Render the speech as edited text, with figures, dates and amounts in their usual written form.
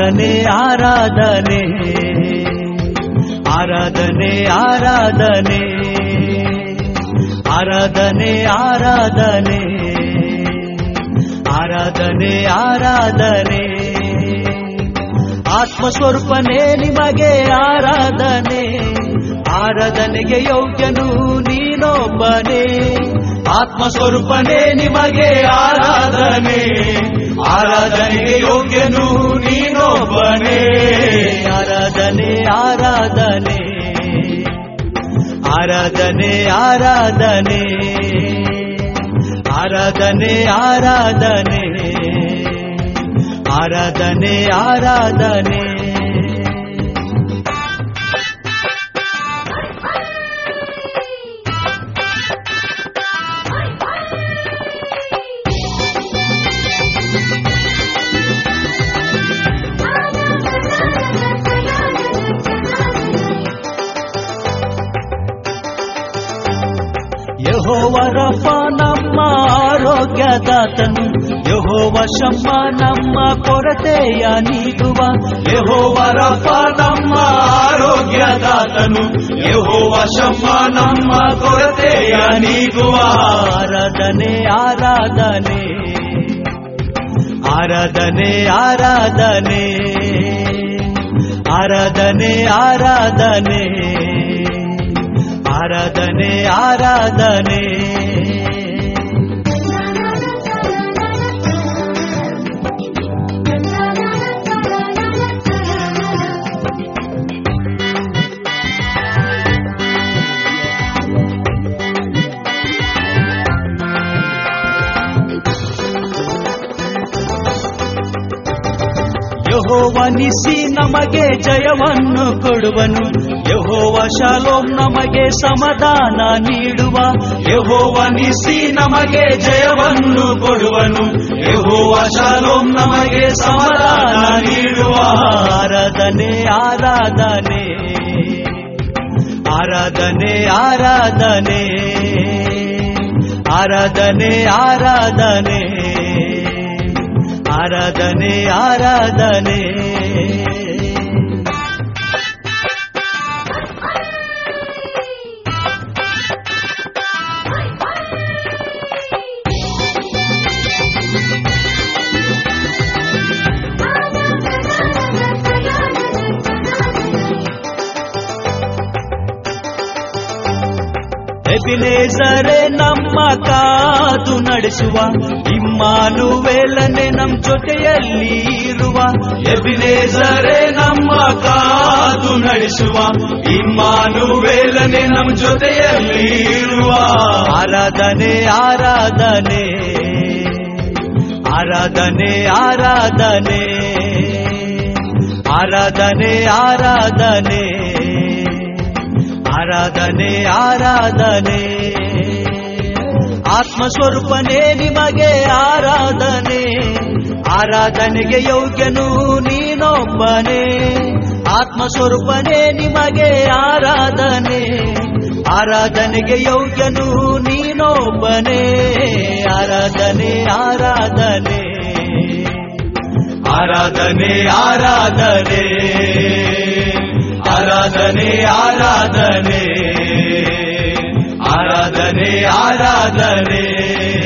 ಆರಾಧನೆ ಆರಾಧನೆ ಆರಾಧನೆ ಆರಾಧನೆ ಆರಾಧನೆ ಆರಾಧನೆ ಆರಾಧನೆ ಆರಾಧನೆ ಆತ್ಮಸ್ವರೂಪನೇ ನಿಮಗೆ ಆರಾಧನೆ ಆರಾಧನೆಗೆ ಯೋಗ್ಯನು ನೀನೊಬ್ಬನೇ ಆತ್ಮಸ್ವರೂಪನೇ ನಿಮಗೆ ಆರಾಧನೆ ಆರಾಧನೆಗೆ ಯೋಗ್ಯನು ನೀನೊಬ್ಬನೇ ಆರಾಧನೆ ಆರಾಧನೆ ಆರಾಧನೆ ಆರಾಧನೆ ಆರಾಧನೆ ಆರಾಧನೆ ಆರಾಧನೆ ಆರಾಧನೆ ಯೆಹೋವ ರಫ ನಮ್ಮ ಆರೋಗ್ಯದಾತನು ಯೆಹೋವ ಶಮ್ಮ ನಮ್ಮ ಕೊರತೆಯ ನೀಗುವ ಯೆಹೋವ ರಫ ನಮ್ಮ ಆರೋಗ್ಯದಾತನು ಯೆಹೋವ ಶಮ್ಮ ನಮ್ಮ ಕೊರತೆಯ ನೀಗುವ ಆರಾಧನೆ ಆರಾಧನೆ ಆರಾಧನೆ ಆರಾಧನೆ ಆರಾಧನೆ ಆರಾಧನೆ ಆರಾಧನೆ ಆರಾಧನೆ ಯೆಹೋವ ನಿಸಿ ನಮಗೆ ಜಯವನ್ನು ಕೊಡುವನು ಯೆಹೋವ ಶಾಲೋಮ್ ನಮಗೆ ಸಮಾಧಾನ ನೀಡುವ ಯೆಹೋವ ನಿಸಿ ನಮಗೆ ಜಯವನ್ನು ಕೊಡುವನು ಯೆಹೋವ ಶಾಲೋಮ್ ನಮಗೆ ಸಮಾಧಾನ ನೀಡುವ ಆರಾಧನೆ ಆರಾಧನೆ ಆರಾಧನೆ ಆರಾಧನೆ ಆರಾಧನೆ ಆರಾಧನೆ ಆರಾಧನೆ ಆರಾಧನೆ ಎಬಿನೇಜರೇ ನಮ್ಮ ಕಾದು ನಡೆಸುವ ಇಮ್ಮಾನುವೇಲನೆ ನಮ್ಮ ಜೊತೆಯಲ್ಲಿ ಇರುವ ಎಬಿನೇಜರೇ ನಮ್ಮ ಕಾದು ನಡೆಸುವ ಇಮ್ಮಾನುವೇಲನೆ ನಮ್ಮ ಜೊತೆಯಲ್ಲಿ ಇರುವ ಆರಾಧನೆ ಆರಾಧನೆ ಆರಾಧನೆ ಆರಾಧನೆ ಆರಾಧನೆ ಆರಾಧನೆ ಆರಾಧನೆ ಆರಾಧನೆ ಆತ್ಮಸ್ವರೂಪನೇ ನಿಮಗೆ ಆರಾಧನೆ ಆರಾಧನೆಗೆ ಯೋಗ್ಯನು ನೀನೊಬ್ಬನೇ ಆತ್ಮಸ್ವರೂಪನೇ ನಿಮಗೆ ಆರಾಧನೆ ಆರಾಧನೆಗೆ ಯೋಗ್ಯನು ನೀನೊಬ್ಬನೇ ಆರಾಧನೆ ಆರಾಧನೆ ಆರಾಧನೆ ಆರಾಧನೆ ಆರಾಧನೆ ಆರಾಧನೆ ಆರಾಧನೆ ಆರಾಧನೆ